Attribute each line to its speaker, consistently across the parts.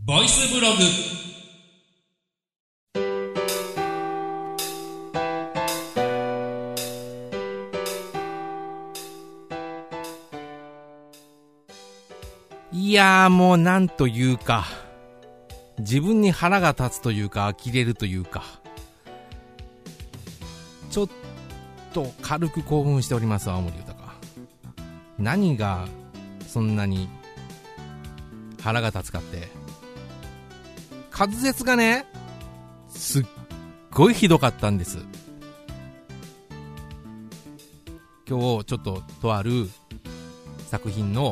Speaker 1: ボイスブログ。
Speaker 2: いやー、もうなんというか、自分に腹が立つというか、呆れるというか、ちょっと軽く興奮しております。青森豊。何がそんなに腹が立つかって、滑舌がね、すっごいひどかったんです。今日ちょっととある作品の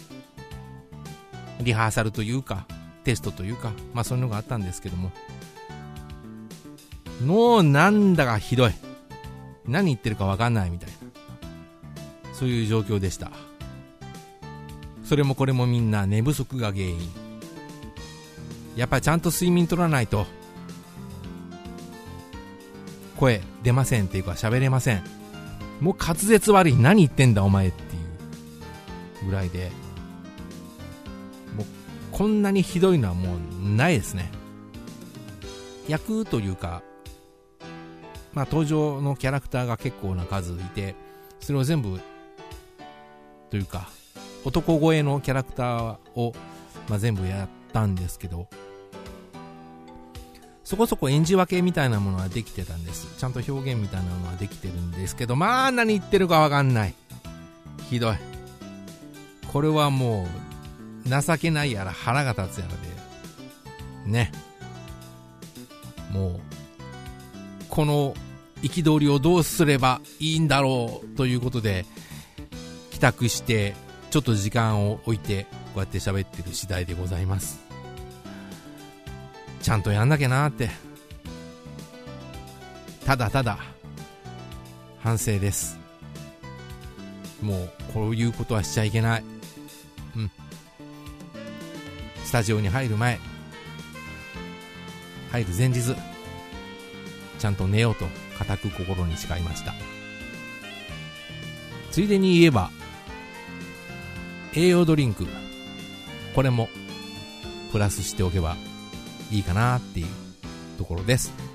Speaker 2: リハーサルというかテストというか、まあそういうのがあったんですけども、もうなんだかひどい、何言ってるか分かんないみたいな、そういう状況でした。それもこれもみんな寝不足が原因。やっぱりちゃんと睡眠取らないと声出ませんっていうか喋れません。もう滑舌悪い、何言ってんだお前っていうぐらいで、もうこんなにひどいのはもうないですね。役というか、まあ登場のキャラクターが結構な数いて、それを全部というか男声のキャラクターを、まあ、全部やったんですけど、そこそこ演じ分けみたいなものはできてたんです。ちゃんと表現みたいなのはできてるんですけど、まあ何言ってるかわかんない、ひどい。これはもう情けないやら腹が立つやらでね、もうこの憤りをどうすればいいんだろうということで帰宅してちょっと時間を置いてこうやって喋ってる次第でございます。ちゃんとやんなきゃなーって、ただただ反省です。もうこういうことはしちゃいけない。スタジオに入る前、入る前日、ちゃんと寝ようと固く心に誓いました。ついでに言えば栄養ドリンク、これもプラスしておけばいいかなっていうところです。